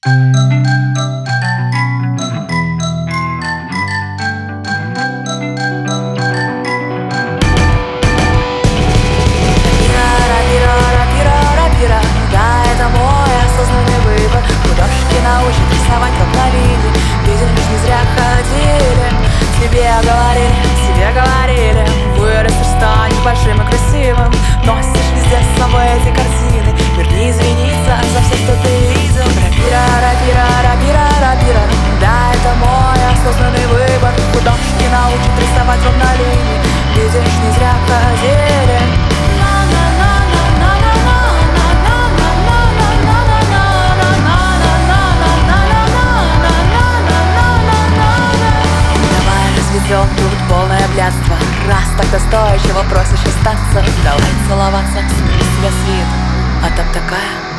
Да, это мой осознанный выбор. Художники научат рисовать как на линии. Видишь, не зря ходили. Тебе говорили, вырастешь, станешь большим и красивым. Носишь везде с собой эти картины. Верни извиниться за все, что ты видел. Рапира. Да, это мой осознанный выбор. Художники научат рисовать ровно линии. Видишь, не зря ходили. Разведем тут полное блядство. Раз так настойчиво просишь остаться, давай целоваться, смени себя с виду. А там такая